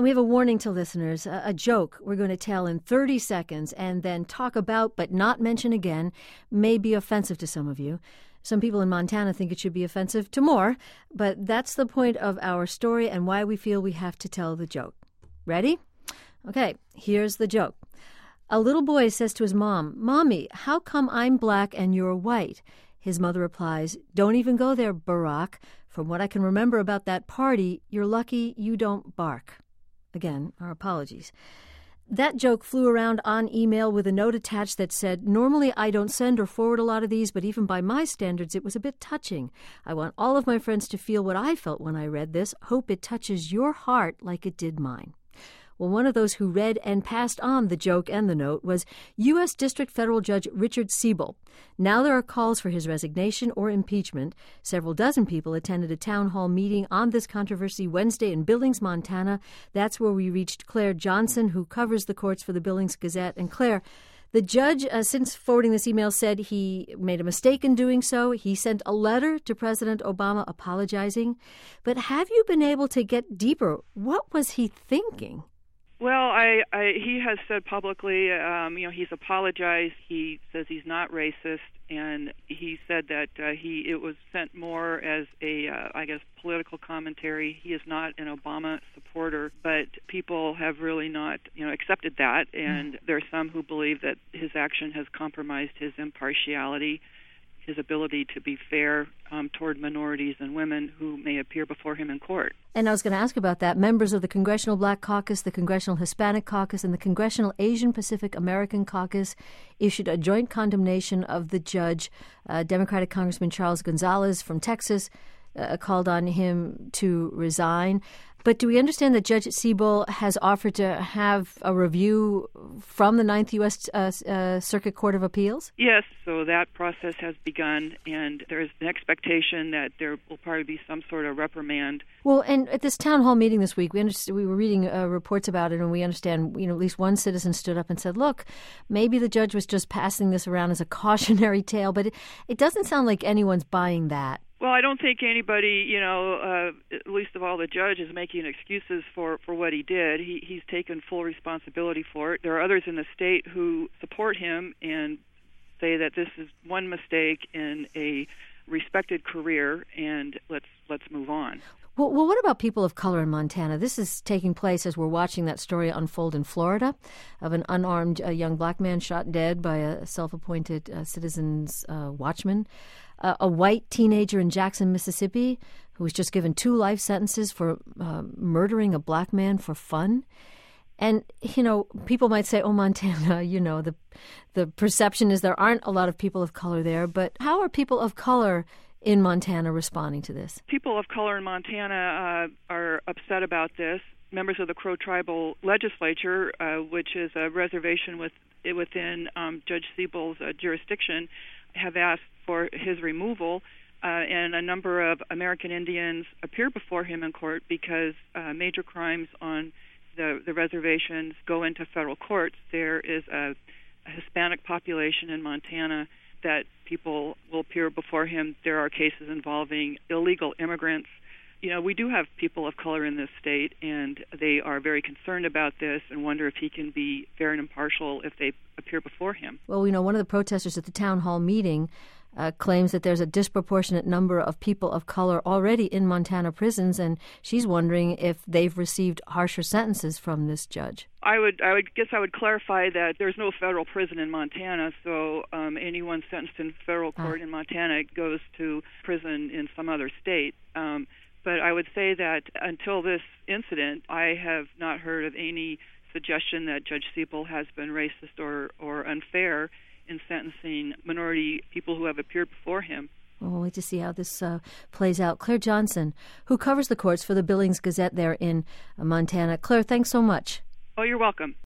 And we have a warning to listeners. A joke we're going to tell in 30 seconds and then talk about but not mention again may be offensive to some of you. Some people in Montana think it should be offensive to more, but that's the point of our story and why we feel we have to tell the joke. Ready? Okay, here's the joke. A little boy says to his mom, "Mommy, how come I'm black and you're white?" His mother replies, "Don't even go there, Barack. From what I can remember about that party, you're lucky you don't bark." Again, our apologies. That joke flew around on email with a note attached that said, "Normally I don't send or forward a lot of these, but even by my standards, it was a bit touching. I want all of my friends to feel what I felt when I read this. Hope it touches your heart like it did mine." Well, one of those who read and passed on the joke and the note was U.S. District Federal Judge Richard Siebel. Now there are calls for his resignation or impeachment. Several dozen people attended a town hall meeting on this controversy Wednesday in Billings, Montana. That's where we reached Claire Johnson, who covers the courts for the Billings Gazette. And Claire, the judge, since forwarding this email, said he made a mistake in doing so. He sent a letter to President Obama apologizing. But have you been able to get deeper? What was he thinking? Well, he has said publicly, he's apologized. He says he's not racist, and he said that it was sent more as a, political commentary. He is not an Obama supporter, but people have really not, accepted that, and there are some who believe that his action has compromised his impartiality, his ability to be fair toward minorities and women who may appear before him in court. And I was going to ask about that. Members of the Congressional Black Caucus, the Congressional Hispanic Caucus, and the Congressional Asian Pacific American Caucus issued a joint condemnation of the judge. Democratic Congressman Charles Gonzalez from Texas called on him to resign. But do we understand that Judge Siebel has offered to have a review from the Ninth U.S. Circuit Court of Appeals? Yes, so that process has begun, and there is an expectation that there will probably be some sort of reprimand. Well, and at this town hall meeting this week, we were reading reports about it, and we understand, at least one citizen stood up and said, look, maybe the judge was just passing this around as a cautionary tale, but it doesn't sound like anyone's buying that. Well, I don't think anybody, at least of all the judge, is making excuses for what he did. He's taken full responsibility for it. There are others in the state who support him and say that this is one mistake in a respected career, and let's move on. Well, what about people of color in Montana? This is taking place as we're watching that story unfold in Florida of an unarmed young black man shot dead by a self-appointed citizen's watchman. A white teenager in Jackson, Mississippi, who was just given 2 life sentences for murdering a black man for fun. And, people might say, oh, Montana, the perception is there aren't a lot of people of color there. But how are people of color in Montana responding to this? People of color in Montana are upset about this. Members of the Crow Tribal Legislature, which is a reservation within Judge Siebel's jurisdiction, have asked for his removal, and a number of American Indians appear before him in court because major crimes on the reservations go into federal courts. There is a Hispanic population in Montana that people will appear before him. There are cases involving illegal immigrants. We do have people of color in this state, and they are very concerned about this and wonder if he can be fair and impartial if they appear before him. Well, one of the protesters at the town hall meeting claims that there's a disproportionate number of people of color already in Montana prisons, and she's wondering if they've received harsher sentences from this judge. I would clarify that there's no federal prison in Montana, so anyone sentenced in federal court in Montana goes to prison in some other state. But I would say that until this incident, I have not heard of any suggestion that Judge Siebel has been racist or unfair in sentencing minority people who have appeared before him. Well, we'll wait to see how this plays out. Claire Johnson, who covers the courts for the Billings Gazette there in Montana. Claire, thanks so much. Oh, you're welcome.